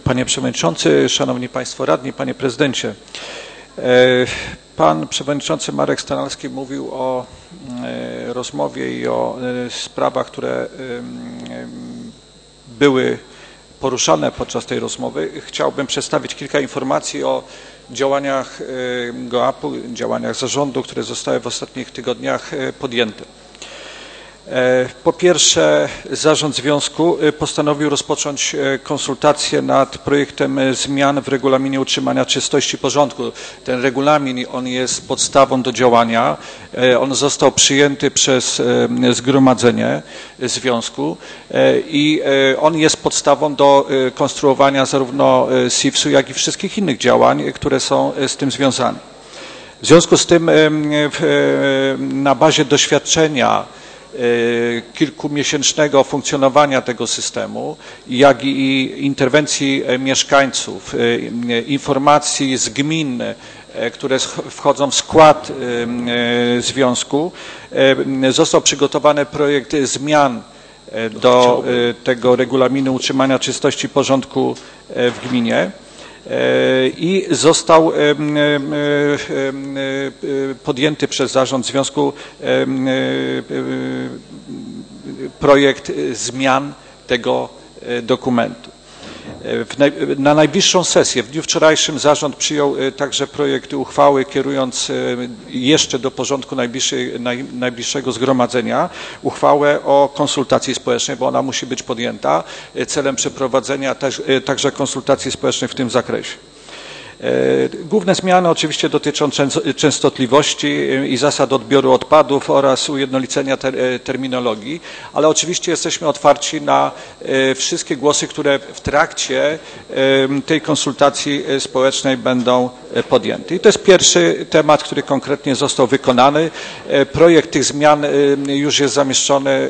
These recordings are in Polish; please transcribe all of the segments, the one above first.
Panie Przewodniczący, Szanowni Państwo Radni, Panie Prezydencie. Pan Przewodniczący Marek Stanalski mówił o rozmowie i o sprawach, które były poruszane podczas tej rozmowy. Chciałbym przedstawić kilka informacji o działaniach GOAP-u, działaniach zarządu, które zostały w ostatnich tygodniach podjęte. Po pierwsze, zarząd związku postanowił rozpocząć konsultacje nad projektem zmian w regulaminie utrzymania czystości i porządku. Ten regulamin, on jest podstawą do działania. On został przyjęty przez zgromadzenie związku i on jest podstawą do konstruowania zarówno SIFS-u, jak i wszystkich innych działań, które są z tym związane. W związku z tym na bazie doświadczenia kilkumiesięcznego funkcjonowania tego systemu, jak i interwencji mieszkańców, informacji z gmin, które wchodzą w skład związku, został przygotowany projekt zmian do tego regulaminu utrzymania czystości i porządku w gminie. I został podjęty przez zarząd związku projekt zmian tego dokumentu. Na najbliższą sesję, w dniu wczorajszym zarząd przyjął także projekt uchwały, kierując jeszcze do porządku najbliższego zgromadzenia uchwałę o konsultacji społecznej, bo ona musi być podjęta celem przeprowadzenia także konsultacji społecznych w tym zakresie. Główne zmiany oczywiście dotyczą częstotliwości i zasad odbioru odpadów oraz ujednolicenia terminologii, ale oczywiście jesteśmy otwarci na wszystkie głosy, które w trakcie tej konsultacji społecznej będą podjęte. I to jest pierwszy temat, który konkretnie został wykonany. Projekt tych zmian już jest zamieszczony,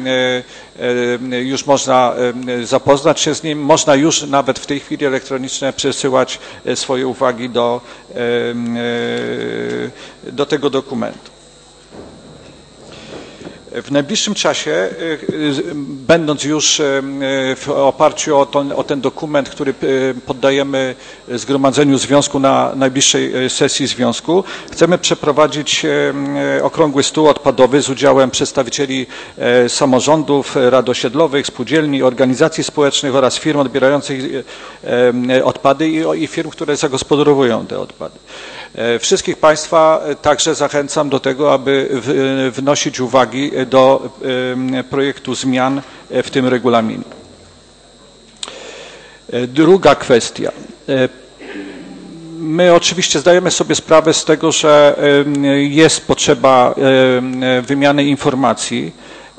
już można zapoznać się z nim, można już nawet w tej chwili elektronicznie przesyłać swoje uwagi do tego dokumentu. W najbliższym czasie, będąc już w oparciu o ten dokument, który poddajemy zgromadzeniu związku na najbliższej sesji związku, chcemy przeprowadzić okrągły stół odpadowy z udziałem przedstawicieli samorządów, rad osiedlowych, spółdzielni, organizacji społecznych oraz firm odbierających odpady i firm, które zagospodarowują te odpady. Wszystkich Państwa także zachęcam do tego, aby wnosić uwagi do projektu zmian w tym regulaminie. Druga kwestia. My oczywiście zdajemy sobie sprawę z tego, że jest potrzeba wymiany informacji,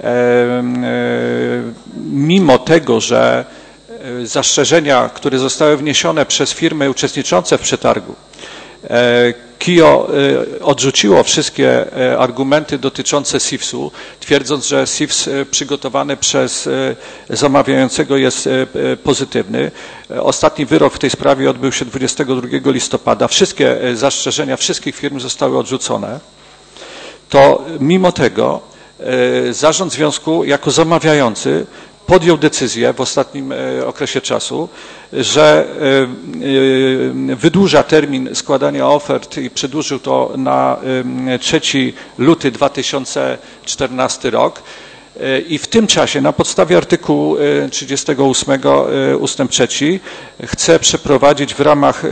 mimo tego, że zastrzeżenia, które zostały wniesione przez firmy uczestniczące w przetargu, KIO odrzuciło wszystkie argumenty dotyczące SIFS-u, twierdząc, że SIFS przygotowany przez zamawiającego jest pozytywny. Ostatni wyrok w tej sprawie odbył się 22 listopada. Wszystkie zastrzeżenia wszystkich firm zostały odrzucone. To mimo tego zarząd związku jako zamawiający podjął decyzję w ostatnim okresie czasu, że wydłuża termin składania ofert i przedłużył to na 3 luty 2014 rok. I w tym czasie na podstawie artykułu 38 ustęp 3 chce przeprowadzić w ramach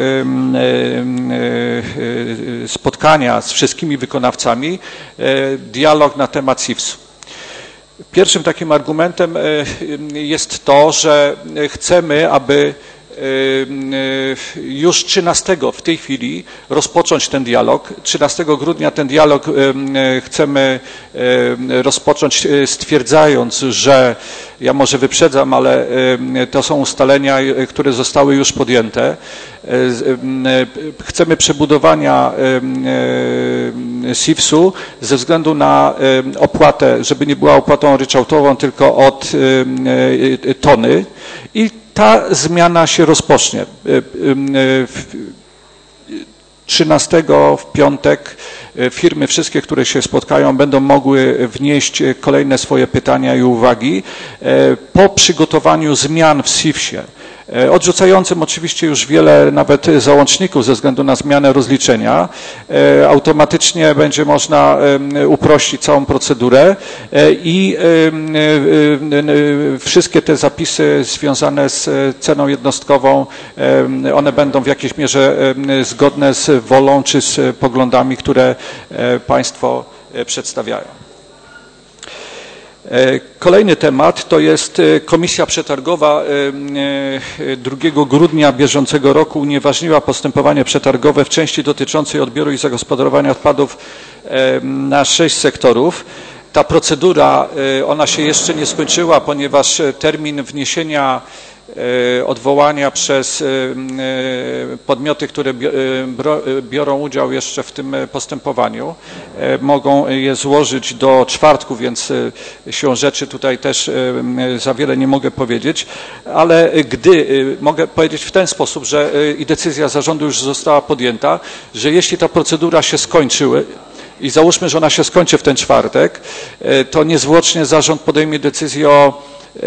spotkania z wszystkimi wykonawcami dialog na temat SIFS-u. Pierwszym takim argumentem jest to, że chcemy, aby już 13 w tej chwili rozpocząć ten dialog. 13 grudnia ten dialog chcemy rozpocząć, stwierdzając, że ja może wyprzedzam, ale to są ustalenia, które zostały już podjęte. Chcemy przebudowania SIFS-u ze względu na opłatę, żeby nie była opłatą ryczałtową, tylko od tony. I ta zmiana się rozpocznie. 13 w piątek firmy wszystkie, które się spotkają, będą mogły wnieść kolejne swoje pytania i uwagi. Po przygotowaniu zmian w SIFS-ie odrzucającym oczywiście już wiele nawet załączników ze względu na zmianę rozliczenia. Automatycznie będzie można uprościć całą procedurę i wszystkie te zapisy związane z ceną jednostkową, one będą w jakiejś mierze zgodne z wolą czy z poglądami, które Państwo przedstawiają. Kolejny temat to jest Komisja Przetargowa 2 grudnia bieżącego roku unieważniła postępowanie przetargowe w części dotyczącej odbioru i zagospodarowania odpadów na 6 sektorów. Ta procedura, ona się jeszcze nie skończyła, ponieważ termin wniesienia odwołania przez podmioty, które biorą udział jeszcze w tym postępowaniu, mogą je złożyć do czwartku, więc siłą rzeczy tutaj też za wiele nie mogę powiedzieć, ale mogę powiedzieć w ten sposób, że i decyzja zarządu już została podjęta, że jeśli ta procedura się skończy i załóżmy, że ona się skończy w ten czwartek, to niezwłocznie zarząd podejmie decyzję o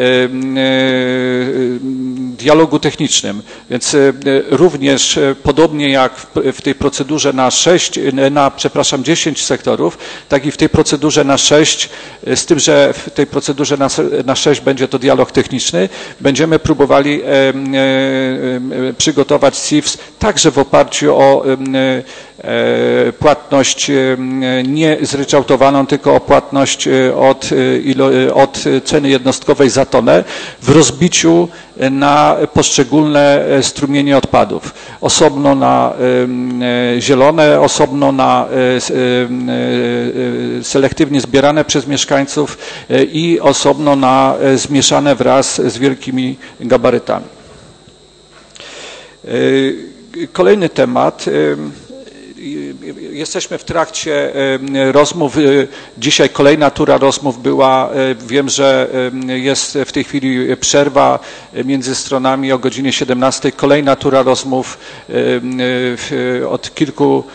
dialogu technicznym, więc również podobnie jak w tej procedurze na 10 sektorów, tak i w tej procedurze na 6, z tym, że w tej procedurze na 6 będzie to dialog techniczny, będziemy próbowali przygotować CIFS także w oparciu o płatność nie zryczałtowaną, tylko o płatność od ceny jednostkowej za tonę w rozbiciu na poszczególne strumienie odpadów. Osobno na zielone, osobno na selektywnie zbierane przez mieszkańców i osobno na zmieszane wraz z wielkimi gabarytami. Kolejny temat. Jesteśmy w trakcie rozmów. Dzisiaj kolejna tura rozmów była. Wiem, że jest w tej chwili przerwa między stronami o godzinie 17. Kolejna tura rozmów od kilku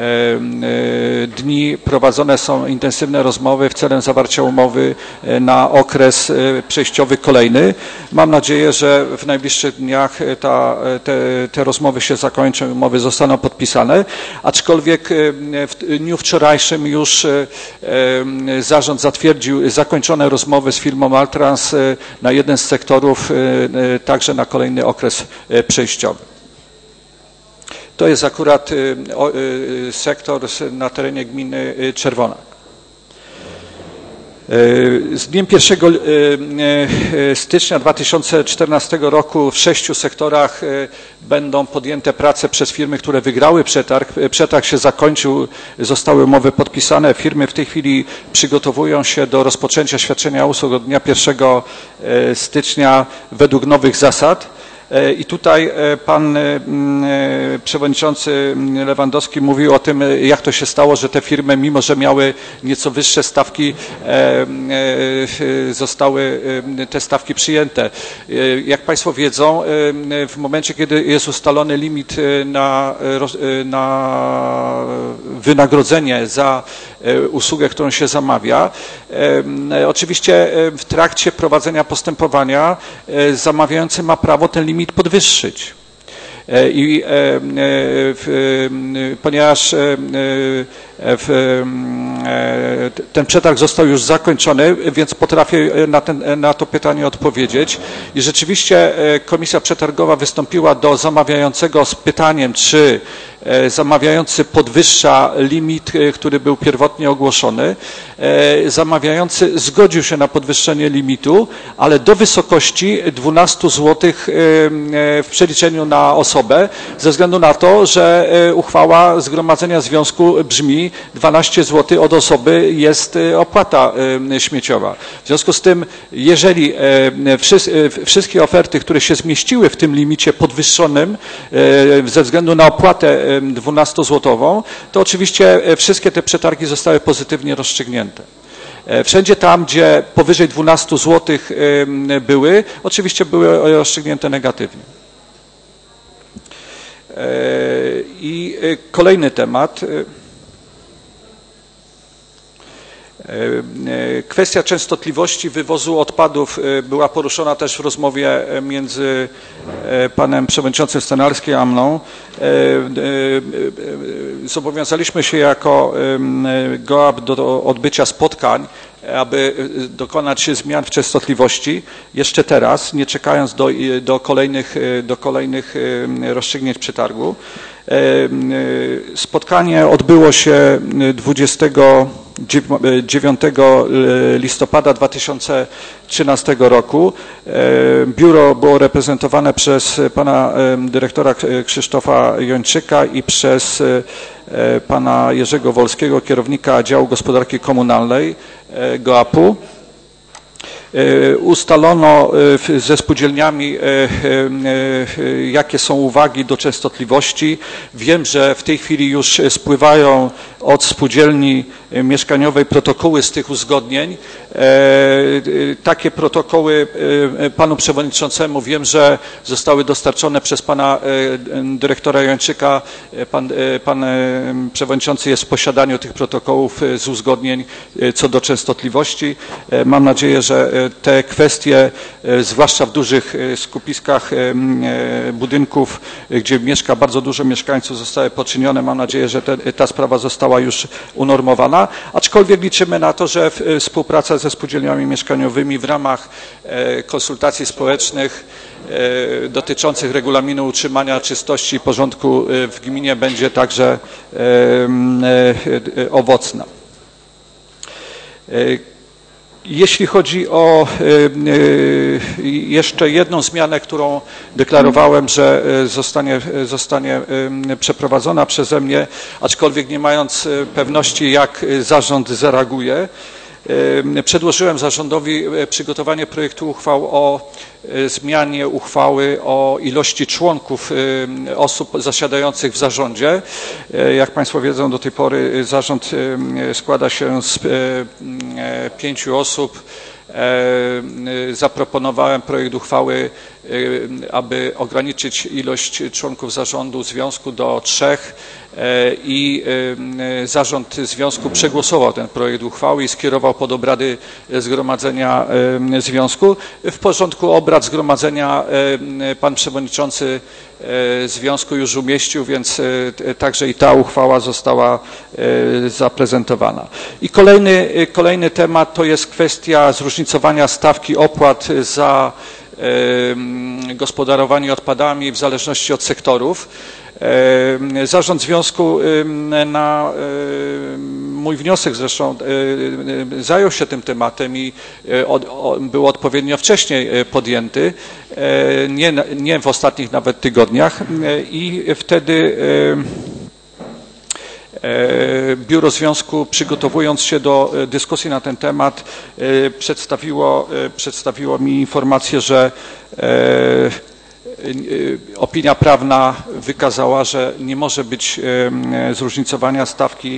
dni prowadzone są intensywne rozmowy w celem zawarcia umowy na okres przejściowy kolejny. Mam nadzieję, że w najbliższych dniach te rozmowy się zakończą, umowy zostaną podpisane, aczkolwiek w dniu wczorajszym już zarząd zatwierdził zakończone rozmowy z firmą Altrans na jeden z sektorów, także na kolejny okres przejściowy. To jest akurat sektor na terenie gminy Czerwona. Z dniem 1 stycznia 2014 roku w 6 sektorach będą podjęte prace przez firmy, które wygrały przetarg. Przetarg się zakończył, zostały umowy podpisane. Firmy w tej chwili przygotowują się do rozpoczęcia świadczenia usług od dnia 1 stycznia według nowych zasad. I tutaj pan przewodniczący Lewandowski mówił o tym, jak to się stało, że te firmy, mimo że miały nieco wyższe stawki, zostały te stawki przyjęte. Jak Państwo wiedzą, w momencie, kiedy jest ustalony limit na wynagrodzenie za usługę, którą się zamawia, oczywiście w trakcie prowadzenia postępowania zamawiający ma prawo ten limit podwyższyć. Ponieważ ten przetarg został już zakończony, więc potrafię na to pytanie odpowiedzieć. I rzeczywiście Komisja Przetargowa wystąpiła do zamawiającego z pytaniem, czy zamawiający podwyższa limit, który był pierwotnie ogłoszony. Zamawiający zgodził się na podwyższenie limitu, ale do wysokości 12 zł w przeliczeniu na osobę, ze względu na to, że uchwała Zgromadzenia Związku brzmi 12 zł od osoby jest opłata śmieciowa. W związku z tym, jeżeli wszystkie oferty, które się zmieściły w tym limicie podwyższonym ze względu na opłatę 12-złotową, to oczywiście wszystkie te przetargi zostały pozytywnie rozstrzygnięte. Wszędzie tam, gdzie powyżej 12 zł były, oczywiście były rozstrzygnięte negatywnie. I kolejny temat. Kwestia częstotliwości wywozu odpadów była poruszona też w rozmowie między panem przewodniczącym Stenalskim a mną. Zobowiązaliśmy się jako GOAP do odbycia spotkań, aby dokonać zmian w częstotliwości jeszcze teraz, nie czekając do kolejnych rozstrzygnięć przetargu. Spotkanie odbyło się 29 listopada 2013 roku. Biuro było reprezentowane przez pana dyrektora Krzysztofa Jończyka i przez pana Jerzego Wolskiego, kierownika działu gospodarki komunalnej GOAP-u. Ustalono ze spółdzielniami, jakie są uwagi do częstotliwości. Wiem, że w tej chwili już spływają od spółdzielni mieszkaniowej protokoły z tych uzgodnień. Takie protokoły panu przewodniczącemu wiem, że zostały dostarczone przez pana dyrektora Jończyka. Pan przewodniczący jest w posiadaniu tych protokołów z uzgodnień co do częstotliwości. Mam nadzieję, że te kwestie, zwłaszcza w dużych skupiskach budynków, gdzie mieszka bardzo dużo mieszkańców, zostały poczynione. Mam nadzieję, że ta sprawa została już unormowana, aczkolwiek liczymy na to, że współpraca ze spółdzielniami mieszkaniowymi w ramach konsultacji społecznych dotyczących regulaminu utrzymania czystości i porządku w gminie będzie także owocna. Jeśli chodzi o jeszcze jedną zmianę, którą deklarowałem, że zostanie przeprowadzona przeze mnie, aczkolwiek nie mając pewności, jak zarząd zareaguje, przedłożyłem zarządowi przygotowanie projektu uchwał o zmianie uchwały o ilości członków osób zasiadających w zarządzie. Jak Państwo wiedzą, do tej pory zarząd składa się z 5 osób. Zaproponowałem projekt uchwały, aby ograniczyć ilość członków zarządu związku do 3 i zarząd związku przegłosował ten projekt uchwały i skierował pod obrady zgromadzenia związku. W porządku obrad zgromadzenia pan przewodniczący związku już umieścił, więc także i ta uchwała została zaprezentowana. I kolejny temat to jest kwestia zróżnicowania stawki opłat za gospodarowanie odpadami w zależności od sektorów. Zarząd związku na mój wniosek zresztą zajął się tym tematem i był odpowiednio wcześniej podjęty, nie w ostatnich nawet tygodniach, i wtedy biuro związku, przygotowując się do dyskusji na ten temat, przedstawiło mi informację, że opinia prawna wykazała, że nie może być zróżnicowania stawki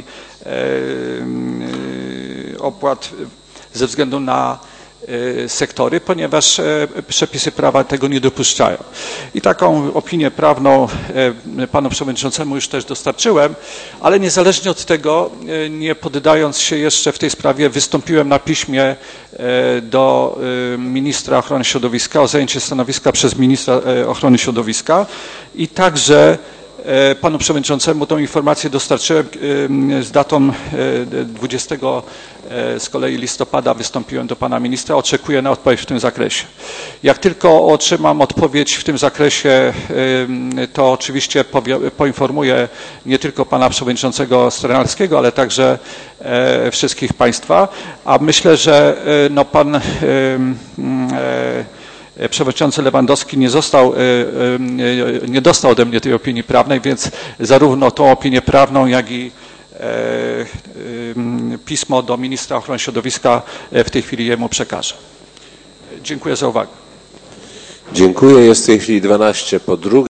opłat ze względu na sektory, ponieważ przepisy prawa tego nie dopuszczają. I taką opinię prawną panu przewodniczącemu już też dostarczyłem, ale niezależnie od tego, nie poddając się jeszcze w tej sprawie, wystąpiłem na piśmie do ministra ochrony środowiska o zajęcie stanowiska przez ministra ochrony środowiska i także panu przewodniczącemu tą informację dostarczyłem z datą 20 z kolei listopada. Wystąpiłem do pana ministra, oczekuję na odpowiedź w tym zakresie. Jak tylko otrzymam odpowiedź w tym zakresie, to oczywiście poinformuję nie tylko pana przewodniczącego Strenalskiego, ale także wszystkich państwa, a myślę, że no pan przewodniczący Lewandowski nie dostał ode mnie tej opinii prawnej, więc zarówno tą opinię prawną, jak i pismo do ministra ochrony środowiska w tej chwili jemu przekażę. Dziękuję za uwagę. Dziękuję. Jest w tej chwili 12 po 2.